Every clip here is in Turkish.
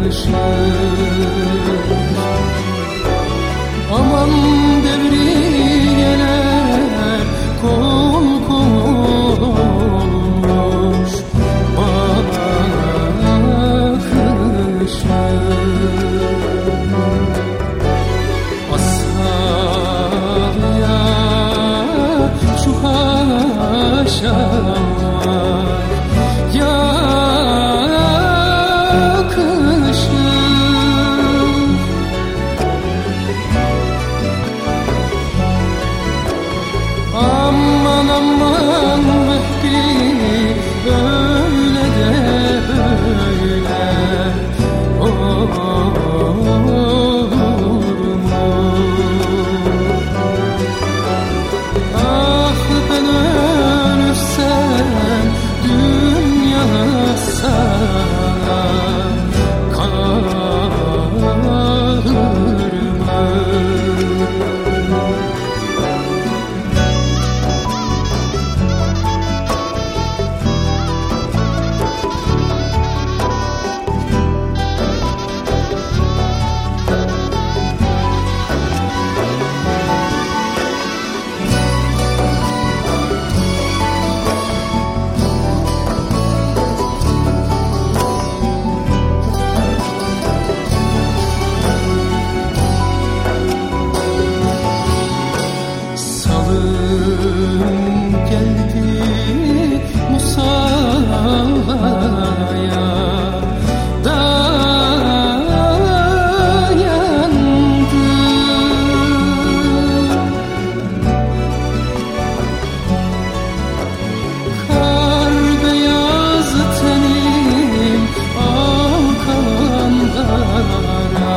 Aman devriyeler kol kol olmuş bakışım. Asal ya şu haşa aman aman Mehdi öyle de böyle olur mu? Ah ben ölürsem dünya sana kalır mı? Geldi Musa'ya dayandı. Kar beyaz tenim alkanlara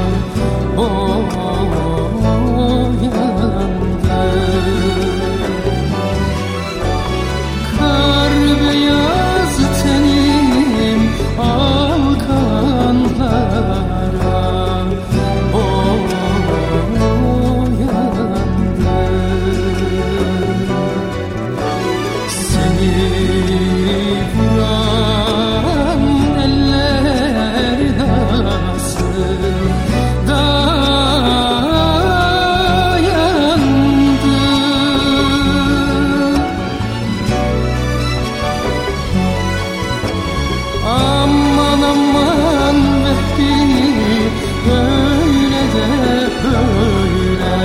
aman aman Mehdi böyle de böyle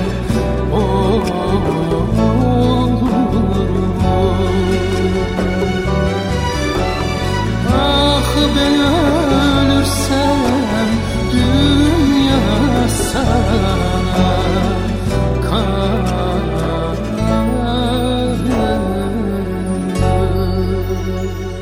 olur mu? Ah ben ölürsem dünya sana kalır.